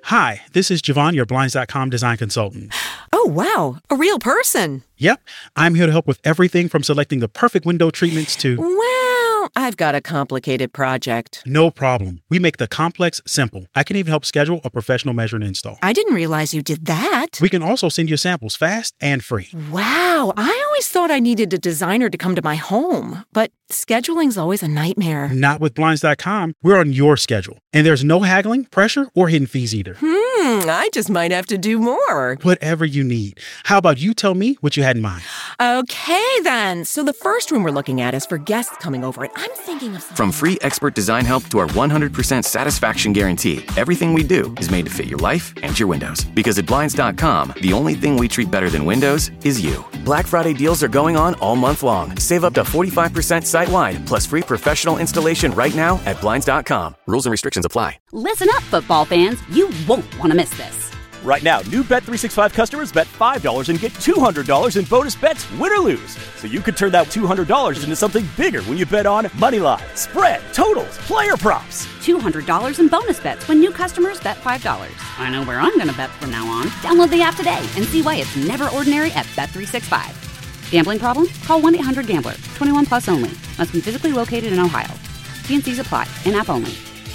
Hi, this is Javon, your Blinds.com design consultant. Oh, wow. A real person. Yep, I'm here to help with everything from selecting the perfect window treatments to... Well, I've got a complicated project. No problem. We make the complex simple. I can even help schedule a professional measure and install. I didn't realize you did that. We can also send you samples fast and free. Wow, I always thought I needed a designer to come to my home, but scheduling's always a nightmare. Not with Blinds.com. We're on your schedule. And there's no haggling, pressure, or hidden fees either. I just might have to do more. Whatever you need. How about you tell me what you had in mind? Okay, then. So the first room we're looking at is for guests coming over, and I'm thinking of... From free expert design help to our 100% satisfaction guarantee, everything we do is made to fit your life and your windows. Because at Blinds.com, the only thing we treat better than windows is you. Black Friday deals are going on all month long. Save up to 45% site-wide, plus free professional installation right now at Blinds.com. Rules and restrictions apply. Listen up, football fans. You won't want to miss this. Right now, new Bet365 customers bet $5 and get $200 in bonus bets, win or lose. So you could turn that $200 into something bigger when you bet on moneyline, spread, totals, player props. $200 in bonus bets when new customers bet $5. I know where I'm going to bet from now on. Download the app today and see why it's never ordinary at Bet365. Gambling problem? Call 1-800-GAMBLER. 21 plus only. Must be physically located in Ohio. T&Cs apply. In-app only.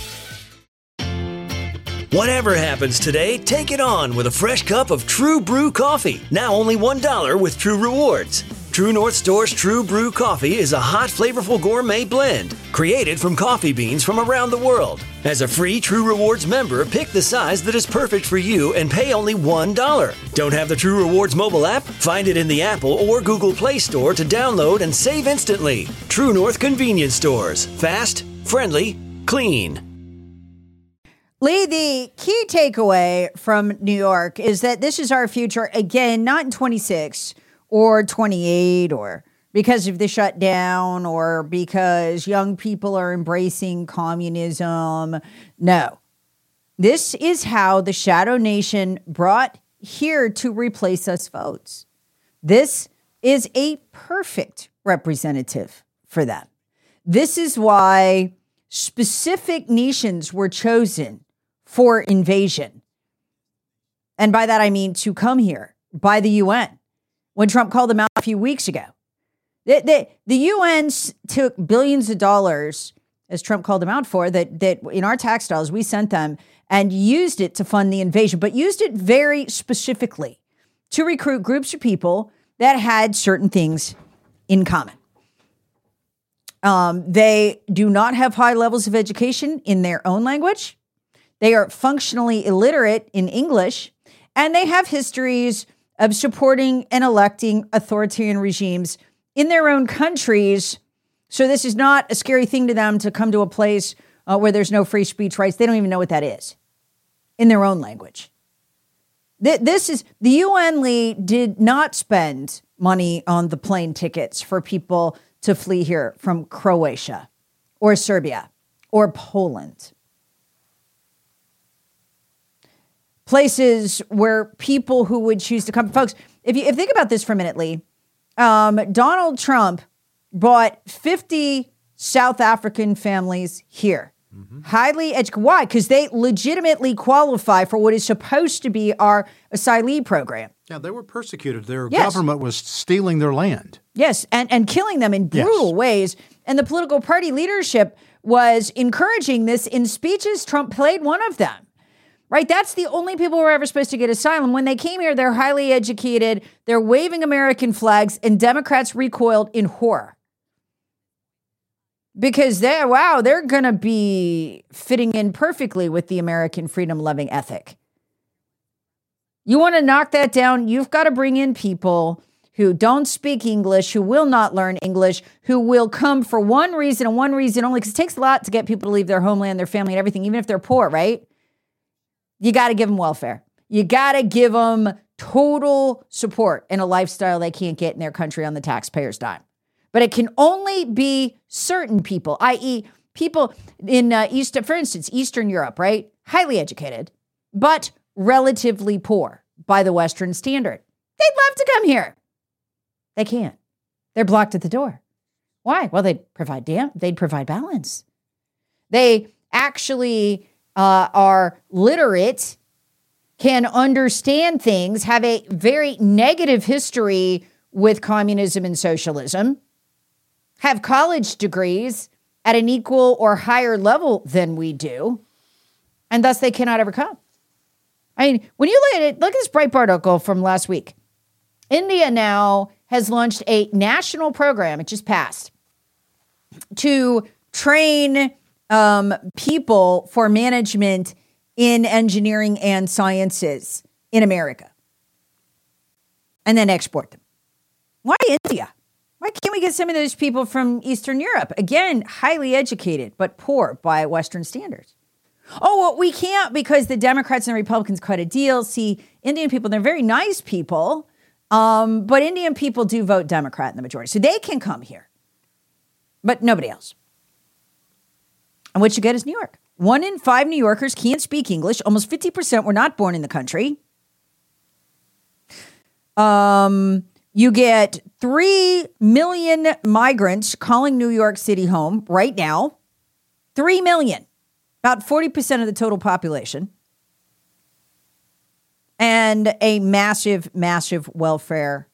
Whatever happens today, take it on with a fresh cup of True Brew coffee. Now only $1 with True Rewards. True North Store's True Brew coffee is a hot, flavorful gourmet blend created from coffee beans from around the world. As a free True Rewards member, pick the size that is perfect for you and pay only $1. Don't have the True Rewards mobile app? Find it in the Apple or Google Play Store to download and save instantly. True North Convenience Stores. Fast, friendly, clean. Lee, the key takeaway from New York is that this is our future, again, not in 26 or 28 or because of the shutdown or because young people are embracing communism. No, this is how the Shadow Nation brought here to replace us votes. This is a perfect representative for them. This is why specific nations were chosen for invasion. And by that, I mean to come here by the UN when Trump called them out a few weeks ago. The UN took billions of dollars, as Trump called them out for, that in our tax dollars, we sent them and used it to fund the invasion, but used it very specifically to recruit groups of people that had certain things in common. They do not have high levels of education in their own language. They are functionally illiterate in English, and they have histories of supporting and electing authoritarian regimes in their own countries. So this is not a scary thing to them to come to a place where there's no free speech rights. They don't even know what that is in their own language. This is the UN, Lee, did not spend money on the plane tickets for people to flee here from Croatia or Serbia or Poland. Places where people who would choose to come. Folks, if you think about this for a minute, Lee, Donald Trump brought 50 South African families here. Mm-hmm. Highly educated. Why? Because they legitimately qualify for what is supposed to be our asylee program. Yeah, they were persecuted. Their government was stealing their land. Yes, and killing them in brutal ways. And the political party leadership was encouraging this in speeches. Trump played one of them. Right? That's the only people who are ever supposed to get asylum. When they came here, they're highly educated. They're waving American flags, and Democrats recoiled in horror. Because they're going to be fitting in perfectly with the American freedom-loving ethic. You want to knock that down? You've got to bring in people who don't speak English, who will not learn English, who will come for one reason and one reason only, because it takes a lot to get people to leave their homeland, their family, and everything, even if they're poor, right? You got to give them welfare. You got to give them total support in a lifestyle they can't get in their country on the taxpayer's dime. But it can only be certain people, i.e. people in for instance, Eastern Europe, right? Highly educated, but relatively poor by the Western standard. They'd love to come here. They can't. They're blocked at the door. Why? Well, they'd provide balance. They actually are literate can understand things, have a very negative history with communism and socialism, have college degrees at an equal or higher level than we do, and thus they cannot overcome. I mean, when you look at it, look at this Breitbart article from last week. India now has launched a national program, it just passed, to train people for management in engineering and sciences in America and then export them. Why India? Why can't we get some of those people from Eastern Europe? Again, highly educated, but poor by Western standards. Oh, well, we can't because the Democrats and the Republicans cut a deal. See, Indian people, they're very nice people, but Indian people do vote Democrat in the majority. So they can come here, but nobody else. And what you get is New York. 1 in 5 New Yorkers can't speak English. Almost 50% were not born in the country. You get 3 million migrants calling New York City home right now. 3 million. About 40% of the total population. And a massive, massive welfare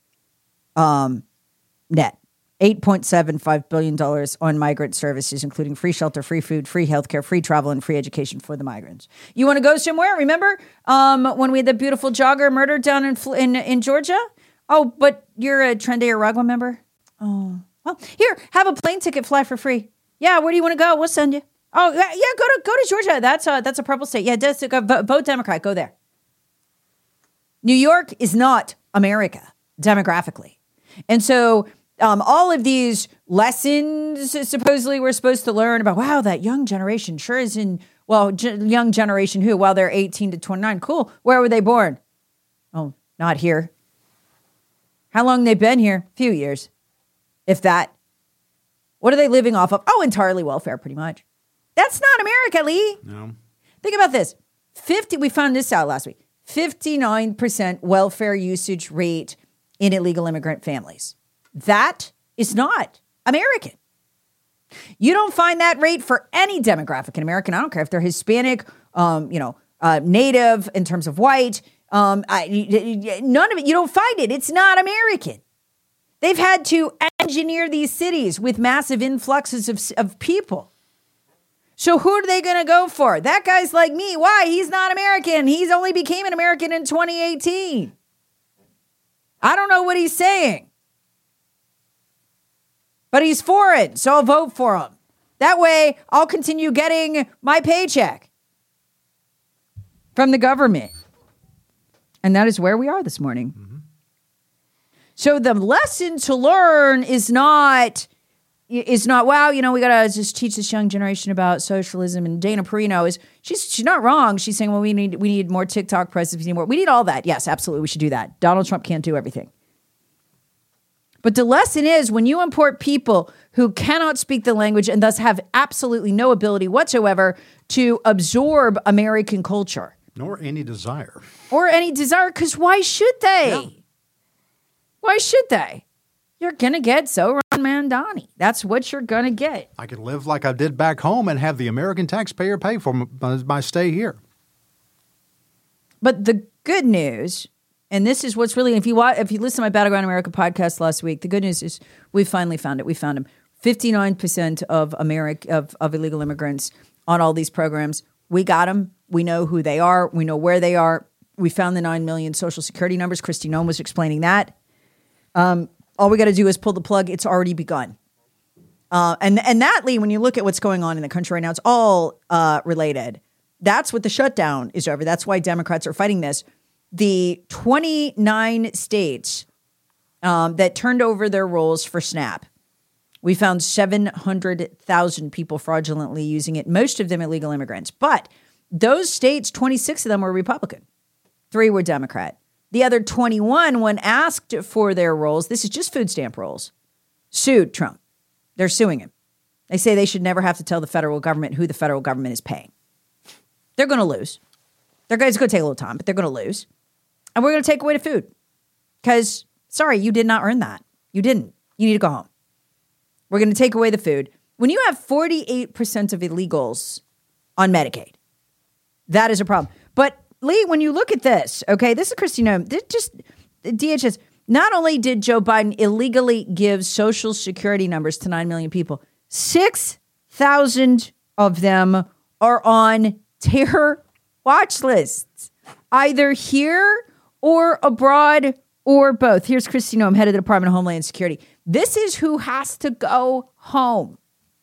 net. $8.75 billion on migrant services, including free shelter, free food, free healthcare, free travel, and free education for the migrants. You want to go somewhere? Remember when we had the beautiful jogger murdered down in Georgia? Oh, but you're a Trendy Aragua member? Oh, well, here, have a plane ticket, fly for free. Yeah, where do you want to go? We'll send you. Oh, yeah, go to Georgia. That's a purple state. Yeah, just vote Democrat. Go there. New York is not America demographically, and so. All of these lessons supposedly we're supposed to learn about, wow, that young generation sure is young generation who? Well, they're 18 to 29. Cool. Where were they born? Oh, not here. How long they been here? A few years, if that. What are they living off of? Oh, entirely welfare, pretty much. That's not America, Lee. No. Think about this. We found this out last week. 59% welfare usage rate in illegal immigrant families. That is not American. You don't find that rate for any demographic in America. I don't care if they're Hispanic, Native in terms of white. None of it. You don't find it. It's not American. They've had to engineer these cities with massive influxes of people. So who are they going to go for? That guy's like me. Why? He's not American. He's only became an American in 2018. I don't know what he's saying. But he's foreign, so I'll vote for him. That way, I'll continue getting my paycheck from the government. And that is where we are this morning. Mm-hmm. So the lesson to learn is not, wow, we got to just teach this young generation about socialism. And Dana Perino she's not wrong. She's saying, well, we need more TikTok presence. We need all that. Yes, absolutely, we should do that. Donald Trump can't do everything. But the lesson is when you import people who cannot speak the language and thus have absolutely no ability whatsoever to absorb American culture. Nor any desire. Because why should they? Yeah. Why should they? You're going to get Zohran Mamdani. That's what you're going to get. I can live like I did back home and have the American taxpayer pay for my stay here. But the good news... And this is what's really, if you listen to my Battleground America podcast last week, the good news is we finally found it. We found them. 59% of illegal immigrants on all these programs. We got them. We know who they are. We know where they are. We found the 9 million Social Security numbers. Kristi Noem was explaining that. All we got to do is pull the plug. It's already begun. And that, Lee, when you look at what's going on in the country right now, it's all related. That's what the shutdown is over. That's why Democrats are fighting this. The 29 states that turned over their rolls for SNAP, we found 700,000 people fraudulently using it, most of them illegal immigrants. But those states, 26 of them were Republican. 3 were Democrat. The other 21, when asked for their rolls, this is just food stamp rolls, sued Trump. They're suing him. They say they should never have to tell the federal government who the federal government is paying. They're going to lose. It's going to take a little time, but they're going to lose. And we're going to take away the food because, sorry, you did not earn that. You didn't. You need to go home. We're going to take away the food. When you have 48% of illegals on Medicaid, that is a problem. But Lee, when you look at this, okay, this is Kristi Noem. DHS. Not only did Joe Biden illegally give Social Security numbers to 9 million people, 6,000 of them are on terror watch lists, either here or abroad or both. Here's Kristi Noem, head of the Department of Homeland Security. This is who has to go home.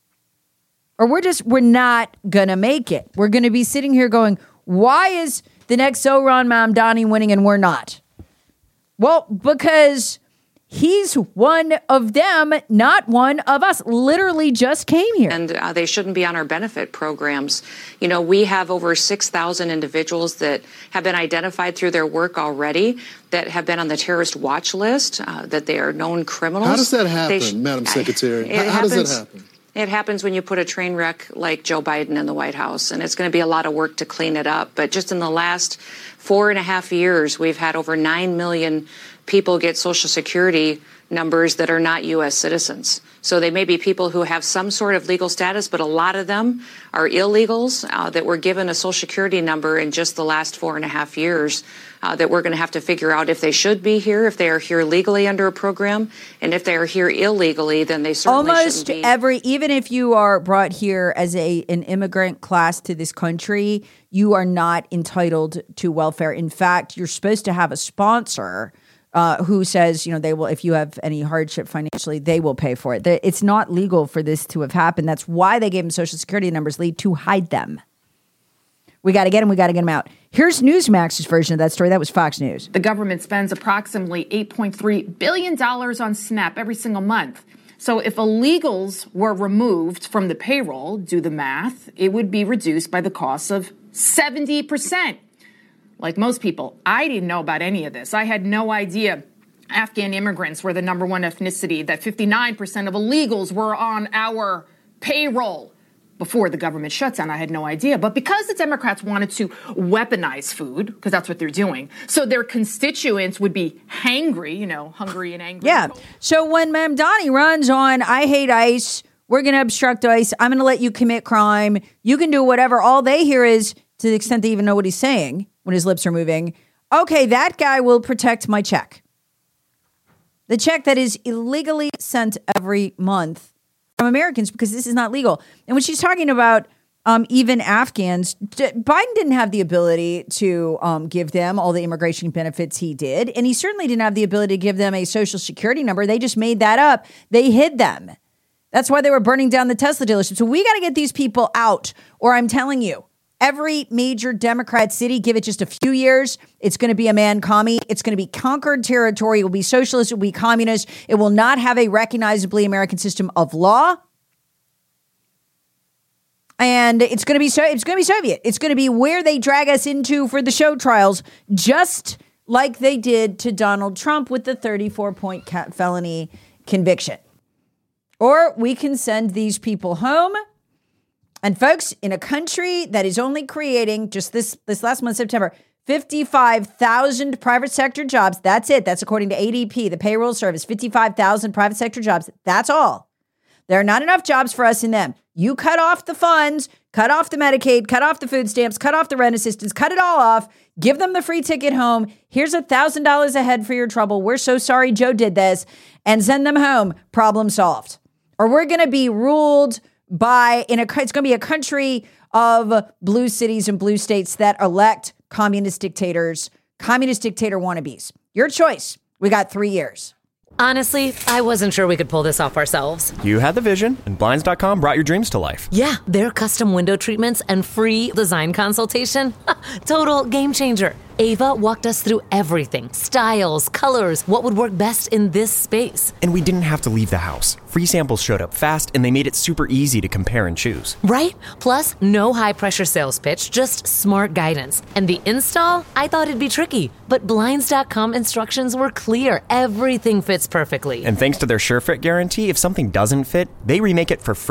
Or we're not going to make it. We're going to be sitting here going, why is the next Zohran Mamdani winning and we're not? Well, because he's one of them, not one of us. Literally just came here. And they shouldn't be on our benefit programs. You know, we have over 6,000 individuals that have been identified through their work already that have been on the terrorist watch list, that they are known criminals. How does that happen, Madam Secretary? How does that happen? It happens when you put a train wreck like Joe Biden in the White House, and it's going to be a lot of work to clean it up. But just in the last 4.5 years, we've had over 9 million people get Social Security numbers that are not U.S. citizens. So they may be people who have some sort of legal status, but a lot of them are illegals that were given a Social Security number in just the last 4.5 years that we're going to have to figure out if they should be here, if they are here legally under a program, and if they are here illegally, then they certainly almost shouldn't be. Even if you are brought here as an immigrant class to this country, you are not entitled to welfare. In fact, you're supposed to have a sponsor who says, you know, they will, if you have any hardship financially, they will pay for it. It's not legal for this to have happened. That's why they gave them Social Security numbers, Lee, to hide them. We got to get them. We got to get them out. Here's Newsmax's version of that story. That was Fox News. The government spends approximately $8.3 billion on SNAP every single month. So if illegals were removed from the payroll, do the math, it would be reduced by the cost of 70%. Like most people, I didn't know about any of this. I had no idea Afghan immigrants were the number one ethnicity, that 59% of illegals were on our payroll before the government shutdown. I had no idea. But because the Democrats wanted to weaponize food, because that's what they're doing, so their constituents would be hangry, you know, hungry and angry. Yeah. So when Mamdani runs on, I hate ICE, we're going to obstruct ICE, I'm going to let you commit crime, you can do whatever, all they hear is, to the extent they even know what he's saying when his lips are moving, okay, that guy will protect my check. The check that is illegally sent every month from Americans because this is not legal. And when she's talking about even Afghans, Biden didn't have the ability to give them all the immigration benefits he did. And he certainly didn't have the ability to give them a Social Security number. They just made that up. They hid them. That's why they were burning down the Tesla dealership. So we got to get these people out, or I'm telling you, every major Democrat city, give it just a few years, it's going to be a man-commie. It's going to be conquered territory. It will be socialist. It will be communist. It will not have a recognizably American system of law. And it's going to be Soviet. It's going to be where they drag us into for the show trials, just like they did to Donald Trump with the 34-point felony conviction. Or we can send these people home. And folks, in a country that is only creating, just this last month, September, 55,000 private sector jobs. That's it. That's according to ADP, the payroll service, 55,000 private sector jobs. That's all. There are not enough jobs for us in them. You cut off the funds, cut off the Medicaid, cut off the food stamps, cut off the rent assistance, cut it all off, give them the free ticket home. Here's $1,000 a head for your trouble. We're so sorry Joe did this, and send them home. Problem solved. Or we're going to be ruled by, it's going to be a country of blue cities and blue states that elect communist dictators, communist dictator wannabes. Your choice. We got 3 years. Honestly, I wasn't sure we could pull this off ourselves. You had the vision, and Blinds.com brought your dreams to life. Yeah, their custom window treatments and free design consultation. Total game changer. Ava walked us through everything. Styles, colors, what would work best in this space. And we didn't have to leave the house. Free samples showed up fast, and they made it super easy to compare and choose. Right? Plus, no high-pressure sales pitch, just smart guidance. And the install? I thought it'd be tricky. But Blinds.com instructions were clear. Everything fits perfectly. And thanks to their SureFit guarantee, if something doesn't fit, they remake it for free.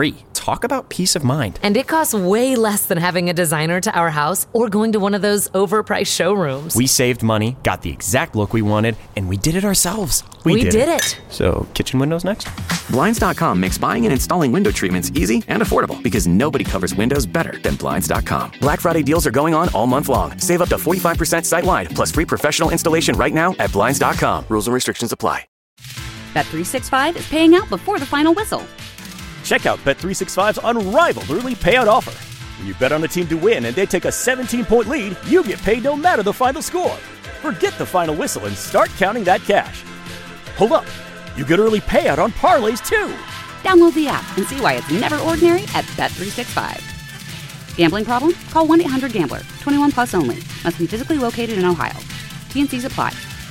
Talk about peace of mind. And it costs way less than having a designer to our house or going to one of those overpriced showrooms. We saved money, got the exact look we wanted, and we did it ourselves. We did it. So, kitchen windows next? Blinds.com makes buying and installing window treatments easy and affordable because nobody covers windows better than Blinds.com. Black Friday deals are going on all month long. Save up to 45% site-wide, plus free professional installation right now at Blinds.com. Rules and restrictions apply. Bet365 is paying out before the final whistle. Check out Bet365's unrivaled early payout offer. When you bet on a team to win and they take a 17-point lead, you get paid no matter the final score. Forget the final whistle and start counting that cash. Hold up. You get early payout on parlays, too. Download the app and see why it's never ordinary at Bet365. Gambling problem? Call 1-800-GAMBLER. 21 plus only. Must be physically located in Ohio. T&Cs apply.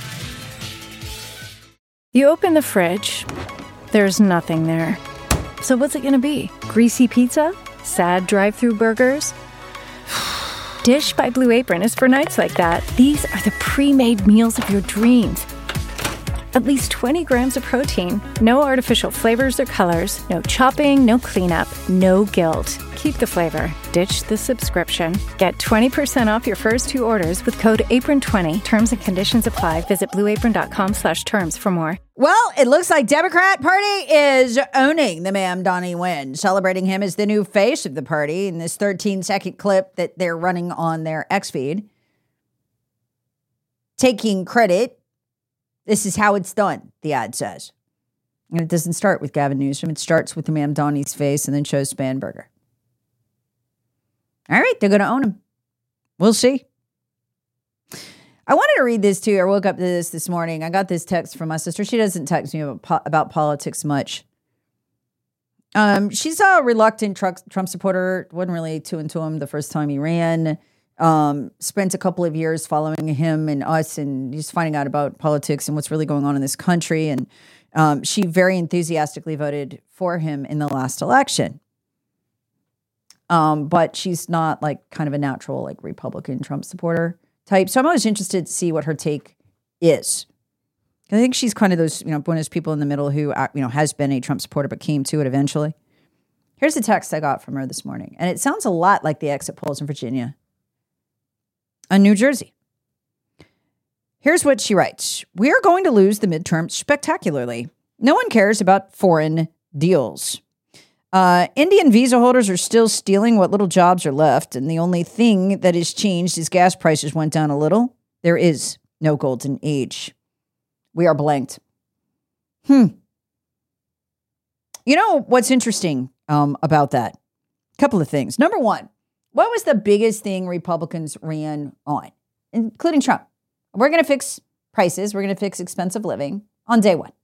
You open the fridge. There's nothing there. So what's it going to be? Greasy pizza? Sad drive-thru burgers? Dish by Blue Apron is for nights like that. These are the pre-made meals of your dreams. At least 20 grams of protein, no artificial flavors or colors, no chopping, no cleanup, no guilt. Keep the flavor. Ditch the subscription. Get 20% off your first 2 orders with code APRON20. Terms and conditions apply. Visit blueapron.com/terms for more. Well, it looks like Democrat Party is owning the man Donnie Nguyen, celebrating him as the new face of the party in this 13-second clip that they're running on their X feed. Taking credit. This is how it's done, the ad says. And it doesn't start with Gavin Newsom. It starts with the man Donnie's face and then shows Spanberger. All right, they're going to own him. We'll see. I wanted to read this too. I woke up to this morning. I got this text from my sister. She doesn't text me about politics much. She's a reluctant Trump supporter. Wasn't really too into him the first time he ran. Spent a couple of years following him and us and just finding out about politics and what's really going on in this country. And she very enthusiastically voted for him in the last election. But she's not like kind of a natural like Republican Trump supporter type. So I'm always interested to see what her take is. I think she's kind of those, one of those people in the middle who, has been a Trump supporter but came to it eventually. Here's the text I got from her this morning. And it sounds a lot like the exit polls in Virginia and New Jersey. Here's what she writes. We are going to lose the midterms spectacularly. No one cares about foreign deals. Indian visa holders are still stealing what little jobs are left, and the only thing that has changed is gas prices went down a little. There is no golden age. We are blanked. You know what's interesting about that? A couple of things. Number one, what was the biggest thing Republicans ran on, including Trump? We're going to fix prices. We're going to fix expensive living on day one.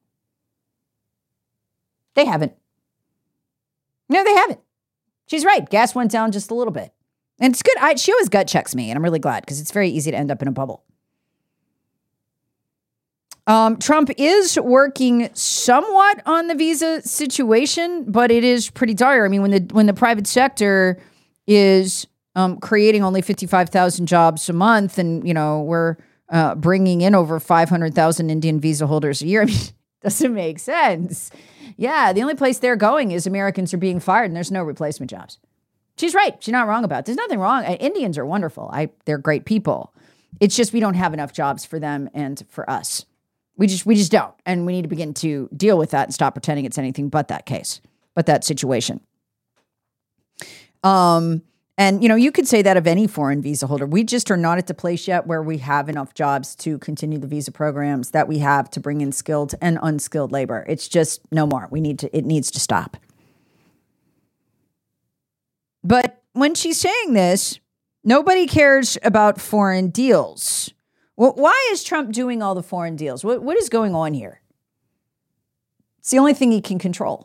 They haven't. No, they haven't. She's right. Gas went down just a little bit. And it's good. She always gut checks me, and I'm really glad because it's very easy to end up in a bubble. Trump is working somewhat on the visa situation, but it is pretty dire. I mean, when the private sector is creating only 55,000 jobs a month, and we're bringing in over 500,000 Indian visa holders a year. I mean, it doesn't make sense. Yeah, the only place they're going is Americans are being fired, and there's no replacement jobs. She's right. She's not wrong about it. There's nothing wrong. Indians are wonderful. They're great people. It's just we don't have enough jobs for them and for us. We just don't. And we need to begin to deal with that and stop pretending it's anything but that case, but that situation. And, you could say that of any foreign visa holder. We just are not at the place yet where we have enough jobs to continue the visa programs that we have to bring in skilled and unskilled labor. It's just no more. It needs to stop. But when she's saying this, nobody cares about foreign deals. Well, why is Trump doing all the foreign deals? What is going on here? It's the only thing he can control.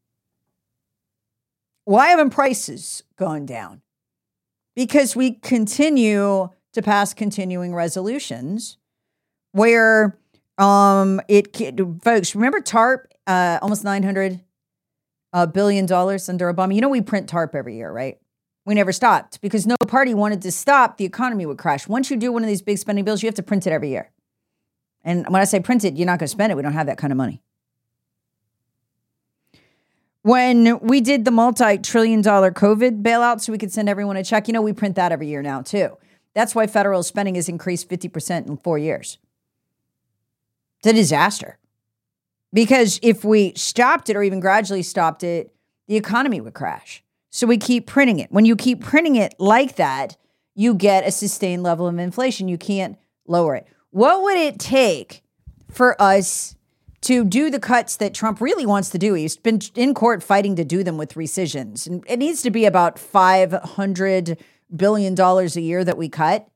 Why haven't prices gone down? Because we continue to pass continuing resolutions where folks, remember TARP, almost $900 billion under Obama. We print TARP every year, right? We never stopped because no party wanted to stop. The economy would crash. Once you do one of these big spending bills, you have to print it every year. And when I say print it, you're not going to spend it. We don't have that kind of money. When we did the multi-trillion-dollar COVID bailout so we could send everyone a check, we print that every year now too. That's why federal spending has increased 50% in 4 years. It's a disaster. Because if we stopped it or even gradually stopped it, the economy would crash. So we keep printing it. When you keep printing it like that, you get a sustained level of inflation. You can't lower it. What would it take for us to do the cuts that Trump really wants to do? He's been in court fighting to do them with rescissions. And it needs to be about $500 billion a year that we cut.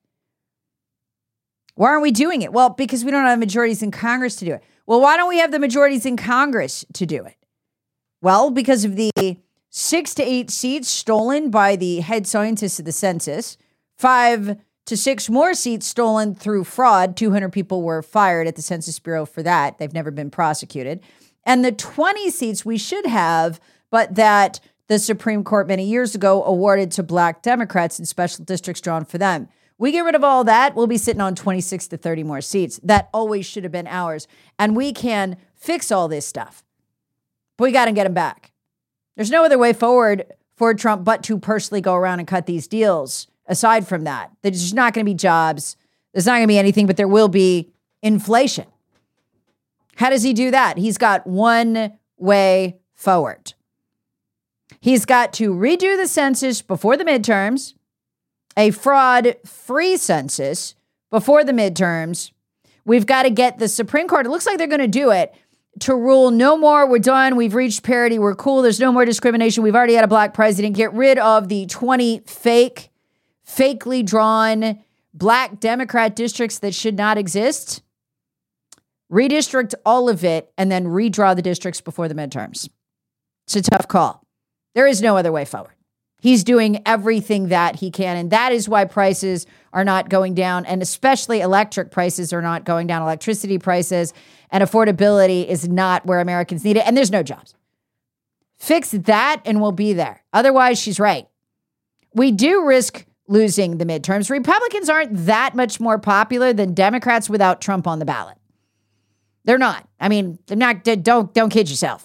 Why aren't we doing it? Well, because we don't have majorities in Congress to do it. Well, why don't we have the majorities in Congress to do it? Well, because of the 6 to 8 seats stolen by the head scientists of the census, 5 to 6 more seats stolen through fraud. 200 people were fired at the Census Bureau for that. They've never been prosecuted. And the 20 seats we should have, but that the Supreme Court many years ago awarded to Black Democrats in special districts drawn for them. We get rid of all that, we'll be sitting on 26 to 30 more seats. That always should have been ours. And we can fix all this stuff. But we got to get them back. There's no other way forward for Trump but to personally go around and cut these deals. Aside from that, there's just not going to be jobs. There's not going to be anything, but there will be inflation. How does he do that? He's got one way forward. He's got to redo the census before the midterms, a fraud-free census before the midterms. We've got to get the Supreme Court, it looks like they're going to do it, to rule no more, we're done, we've reached parity, we're cool, there's no more discrimination, we've already had a black president. Get rid of the 20 fakely drawn black Democrat districts that should not exist. Redistrict all of it and then redraw the districts before the midterms. It's a tough call. There is no other way forward. He's doing everything that he can, and that is why prices are not going down, and especially electric prices are not going down. Electricity prices and affordability is not where Americans need it, and there's no jobs. Fix that, and we'll be there. Otherwise, she's right. We do risk losing the midterms. Republicans aren't that much more popular than Democrats without Trump on the ballot. They're not. I mean, they're not. Don't kid yourself.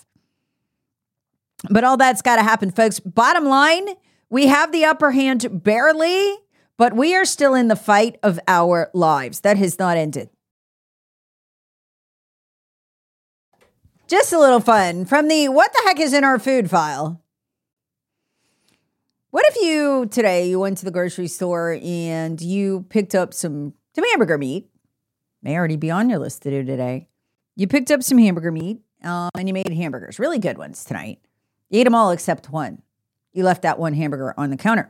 But all that's got to happen, folks. Bottom line, we have the upper hand barely, but we are still in the fight of our lives. That has not ended. Just a little fun from the what the heck is in our food file. What if you went to the grocery store and you picked up some hamburger meat? May already be on your list to do today. You picked up some hamburger meat and you made hamburgers. Really good ones tonight. You ate them all except one. You left that one hamburger on the counter.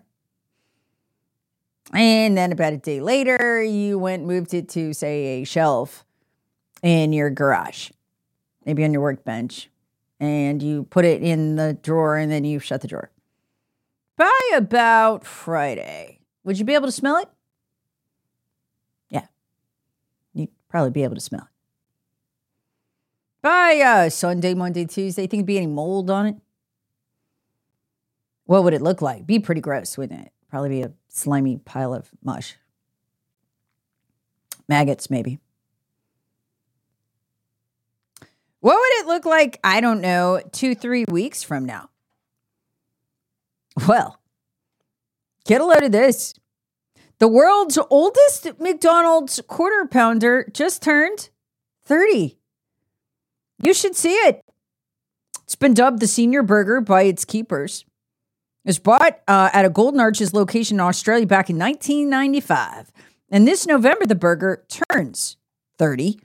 And then about a day later, you moved it to, say, a shelf in your garage, maybe on your workbench, and you put it in the drawer and then you shut the drawer. By about Friday, would you be able to smell it? Yeah. You'd probably be able to smell it. By Sunday, Monday, Tuesday, think there'd be any mold on it? What would it look like? Be pretty gross, wouldn't it? Probably be a slimy pile of mush. Maggots, maybe. What would it look like, I don't know, 2-3 weeks from now? Well, get a load of this. The world's oldest McDonald's quarter pounder just turned 30. You should see it. It's been dubbed the senior burger by its keepers. It was bought at a Golden Arches location in Australia back in 1995. And this November, the burger turns 30.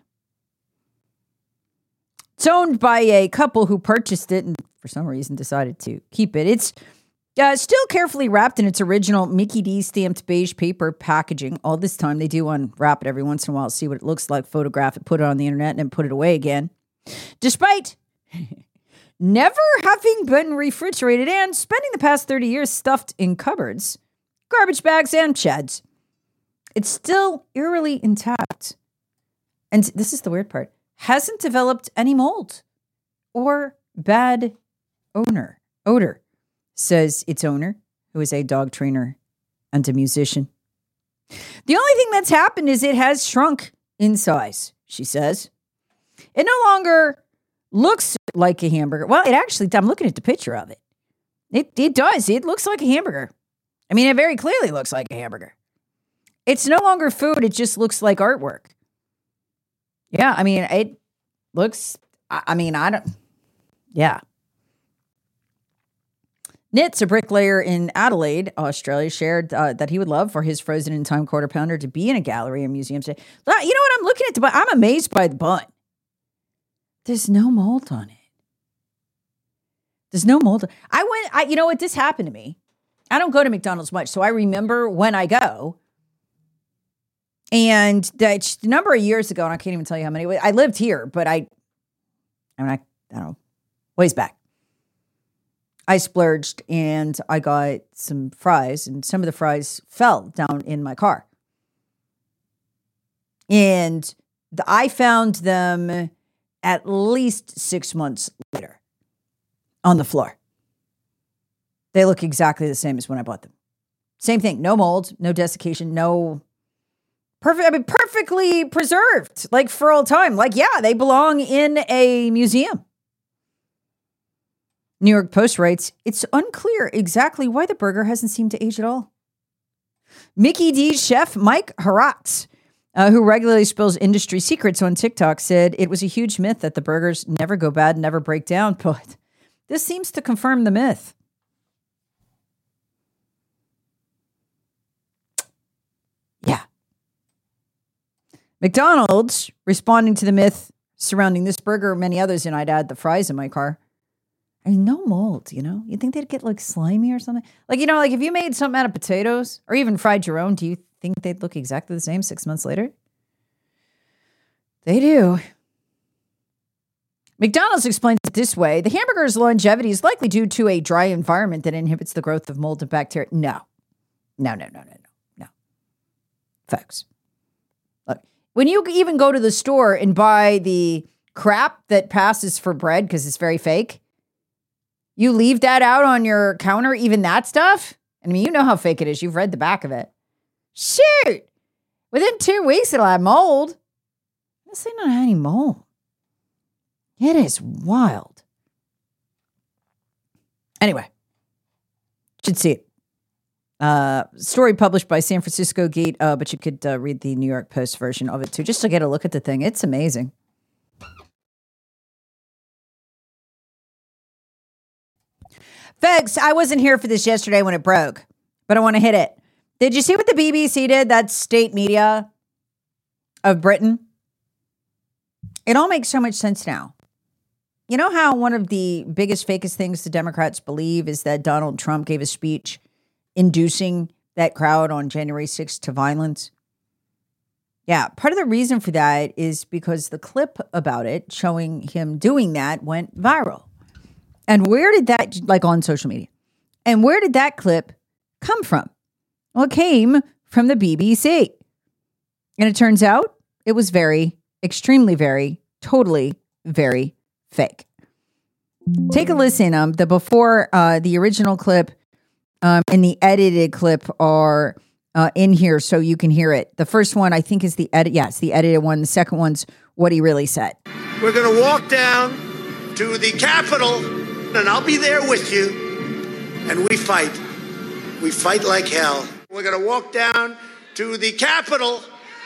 It's owned by a couple who purchased it and for some reason decided to keep it. It's still carefully wrapped in its original Mickey D stamped beige paper packaging. All this time, they do unwrap it every once in a while, see what it looks like, photograph it, put it on the internet, and then put it away again. Despite never having been refrigerated and spending the past 30 years stuffed in cupboards, garbage bags, and sheds, it's still eerily intact. And this is the weird part. Hasn't developed any mold or bad odor, says its owner, who is a dog trainer and a musician. The only thing that's happened is it has shrunk in size, she says. It no longer looks like a hamburger. Well, it actually, I'm looking at the picture of it. It does. It looks like a hamburger. I mean, it very clearly looks like a hamburger. It's no longer food. It just looks like artwork. Yeah, I mean, it looks, yeah. Nitz, a bricklayer in Adelaide, Australia, shared that he would love for his frozen in time quarter pounder to be in a gallery or museum. You know what? I'm looking at the bun. I'm amazed by the bun. There's no mold on it. There's no mold. You know what? This happened to me. I don't go to McDonald's much, so I remember when I go. And the number of years ago, and I can't even tell you how many. I lived here, but I don't know, ways back. I splurged and I got some fries, and some of the fries fell down in my car. And I found them at least 6 months later on the floor. They look exactly the same as when I bought them. Same thing, no mold, no desiccation, perfectly preserved, like for all time. Like, yeah, they belong in a museum. New York Post writes, it's unclear exactly why the burger hasn't seemed to age at all. Mickey D's chef Mike Haratz, who regularly spills industry secrets on TikTok, said it was a huge myth that the burgers never go bad, never break down, but this seems to confirm the myth. Yeah. McDonald's, responding to the myth surrounding this burger, many others, and I'd add the fries in my car. I mean, no mold, You think they'd get like slimy or something? Like, like if you made something out of potatoes or even fried your own, do you think they'd look exactly the same 6 months later? They do. McDonald's explains it this way. The hamburger's longevity is likely due to a dry environment that inhibits the growth of mold and bacteria. No. Folks. Look, when you even go to the store and buy the crap that passes for bread because it's very fake, you leave that out on your counter, even that stuff? I mean, you know how fake it is. You've read the back of it. Shoot! Within 2 weeks, it'll have mold. This thing don't have any mold. It is wild. Anyway, should see it. Story published by San Francisco Gate, but you could read the New York Post version of it too, just to get a look at the thing. It's amazing. Folks, I wasn't here for this yesterday when it broke, but I want to hit it. Did you see what the BBC did? That's state media of Britain. It all makes so much sense now. You know how one of the biggest, fakest things the Democrats believe is that Donald Trump gave a speech inducing that crowd on January 6th to violence? Yeah, part of the reason for that is because the clip about it showing him doing that went viral. And where did that, like on social media, and where did that clip come from? Well, it came from the BBC. And it turns out it was extremely totally very fake. Take a listen. The before, the original clip and the edited clip are in here so you can hear it. The first one, I think, is the edit. Yeah, it's the edited one. The second one's what he really said. We're going to walk down to the Capitol, and I'll be there with you, and we fight. We fight like hell. We're going to walk down to the Capitol,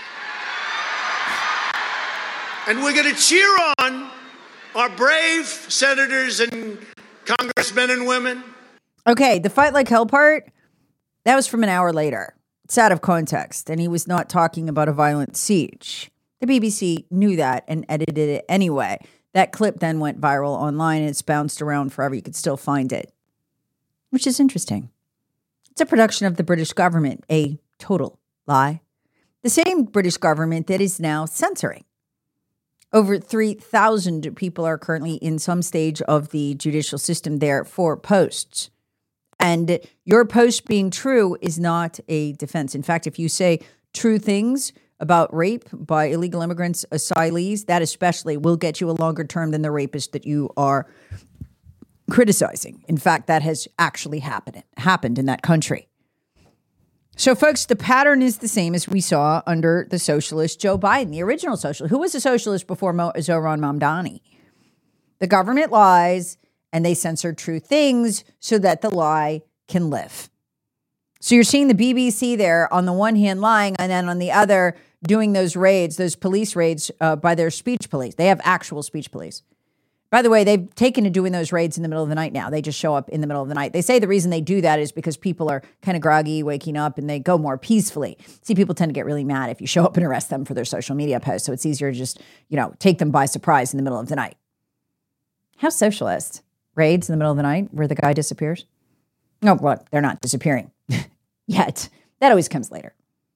and we're going to cheer on our brave senators and congressmen and women. Okay, the fight like hell part, that was from an hour later. It's out of context, and he was not talking about a violent siege. The BBC knew that and edited it anyway. That clip then went viral online, and it's bounced around forever. You could still find it, which is interesting. It's a production of the British government, a total lie. The same British government that is now censoring. Over 3,000 people are currently in some stage of the judicial system there for posts. And your post being true is not a defense. In fact, if you say true things about rape by illegal immigrants, asylees, that especially will get you a longer term than the rapist that you are criticizing. In fact, that has actually happened in that country. So, folks, the pattern is the same as we saw under the socialist Joe Biden, the original socialist. Who was a socialist before Zohran Mamdani? The government lies and they censor true things so that the lie can live. So you're seeing the BBC there on the one hand lying and then on the other doing those raids, those police raids by their speech police. They have actual speech police. By the way, they've taken to doing those raids in the middle of the night now. They just show up in the middle of the night. They say the reason they do that is because people are kind of groggy, waking up, and they go more peacefully. See, people tend to get really mad if you show up and arrest them for their social media posts. So it's easier to just, take them by surprise in the middle of the night. How socialist? Raids in the middle of the night where the guy disappears? No, well, they're not disappearing yet. That always comes later.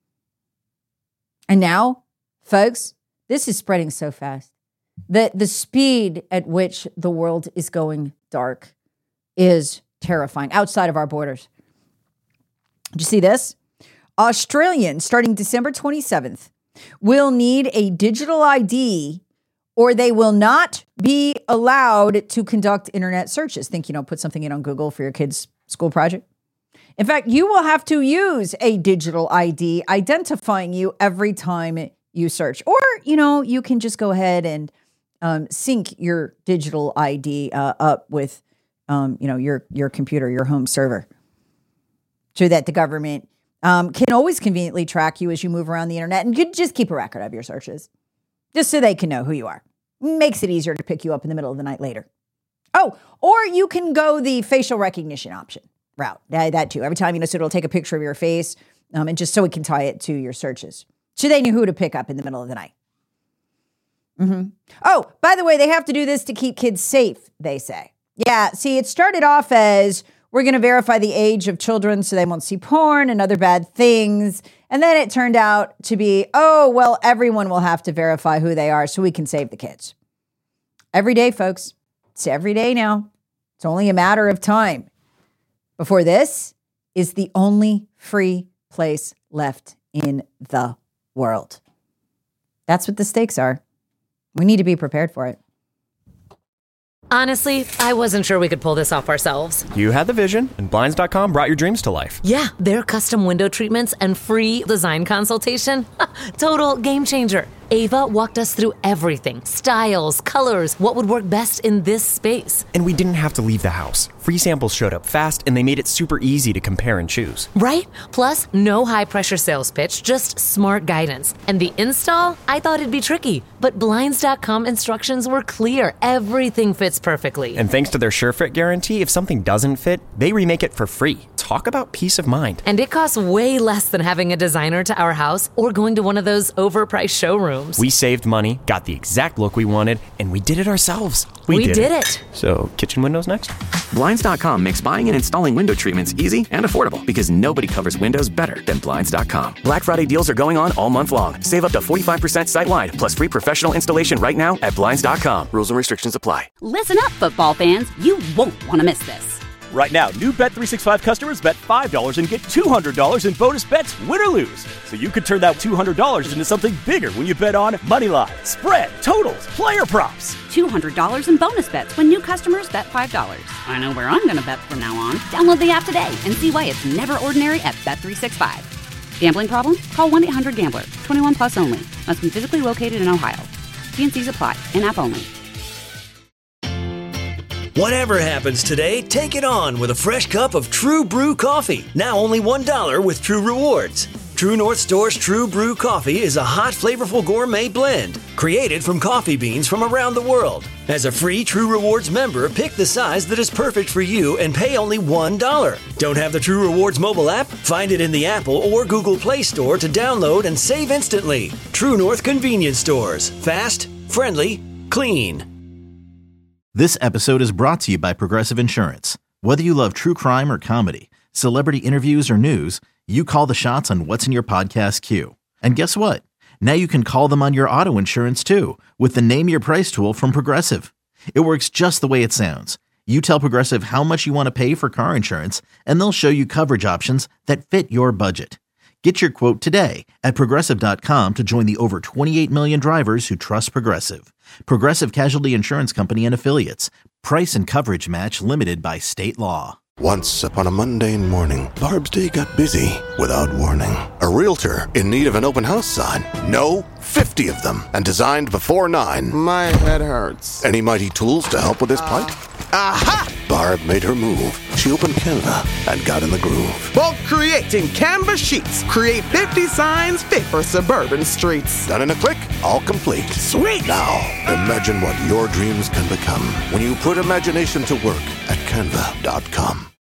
And now, folks, this is spreading so fast. The speed at which the world is going dark is terrifying outside of our borders. Did you see this? Australians, starting December 27th, will need a digital ID or they will not be allowed to conduct internet searches. Think, put something in on Google for your kid's school project. In fact, you will have to use a digital ID identifying you every time you search. Or, you can just go ahead and sync your digital ID up with, your computer, your home server, so that the government can always conveniently track you as you move around the internet and could just keep a record of your searches, just so they can know who you are. Makes it easier to pick you up in the middle of the night later. Oh, or you can go the facial recognition option route. That too. Every time, so it'll take a picture of your face and just so it can tie it to your searches. So they knew who to pick up in the middle of the night. Mm-hmm. Oh, by the way, they have to do this to keep kids safe, they say. Yeah, see, it started off as we're going to verify the age of children so they won't see porn and other bad things. And then it turned out to be, everyone will have to verify who they are so we can save the kids. Every day, folks. It's every day now. It's only a matter of time before this is the only free place left in the world. That's what the stakes are. We need to be prepared for it. Honestly, I wasn't sure we could pull this off ourselves. You had the vision, and Blinds.com brought your dreams to life. Yeah, their custom window treatments and free design consultation. Total game changer. Ava walked us through everything. Styles, colors, what would work best in this space. And we didn't have to leave the house. Free samples showed up fast, and they made it super easy to compare and choose. Right? Plus, no high-pressure sales pitch, just smart guidance. And the install? I thought it'd be tricky. But Blinds.com instructions were clear. Everything fits perfectly. And thanks to their SureFit guarantee, if something doesn't fit, they remake it for free. Talk about peace of mind. And it costs way less than having a designer to our house or going to one of those overpriced showrooms. We saved money, got the exact look we wanted, and we did it ourselves. We did it. So, kitchen windows next? Blinds.com makes buying and installing window treatments easy and affordable because nobody covers windows better than Blinds.com. Black Friday deals are going on all month long. Save up to 45% site-wide, plus free professional installation right now at Blinds.com. Rules and restrictions apply. Listen up, football fans. You won't want to miss this. Right now, new Bet365 customers bet $5 and get $200 in bonus bets, win or lose. So you could turn that $200 into something bigger when you bet on moneyline, spread, totals, player props. $200 in bonus bets when new customers bet $5. I know where I'm going to bet from now on. Download the app today and see why it's never ordinary at Bet365. Gambling problem? Call 1-800-GAMBLER. 21 plus only. Must be physically located in Ohio. T&Cs apply. In-app only. Whatever happens today, take it on with a fresh cup of True Brew coffee. Now only $1 with True Rewards. True North Store's True Brew coffee is a hot, flavorful gourmet blend created from coffee beans from around the world. As a free True Rewards member, pick the size that is perfect for you and pay only $1. Don't have the True Rewards mobile app? Find it in the Apple or Google Play Store to download and save instantly. True North Convenience Stores. Fast, friendly, clean. This episode is brought to you by Progressive Insurance. Whether you love true crime or comedy, celebrity interviews or news, you call the shots on what's in your podcast queue. And guess what? Now you can call them on your auto insurance too with the Name Your Price tool from Progressive. It works just the way it sounds. You tell Progressive how much you want to pay for car insurance, and they'll show you coverage options that fit your budget. Get your quote today at Progressive.com to join the over 28 million drivers who trust Progressive. Progressive Casualty Insurance Company and Affiliates. Price and coverage match limited by state law. Once upon a mundane morning, Barb's day got busy without warning. A realtor in need of an open house sign? No 50 of them, and designed before 9. My head hurts. Any mighty tools to help with this plight? Aha! Barb made her move. She opened Canva and got in the groove. Bulk creating Canva sheets. Create 50 signs fit for suburban streets. Done in a click, all complete. Sweet! Now, imagine what your dreams can become when you put imagination to work at Canva.com.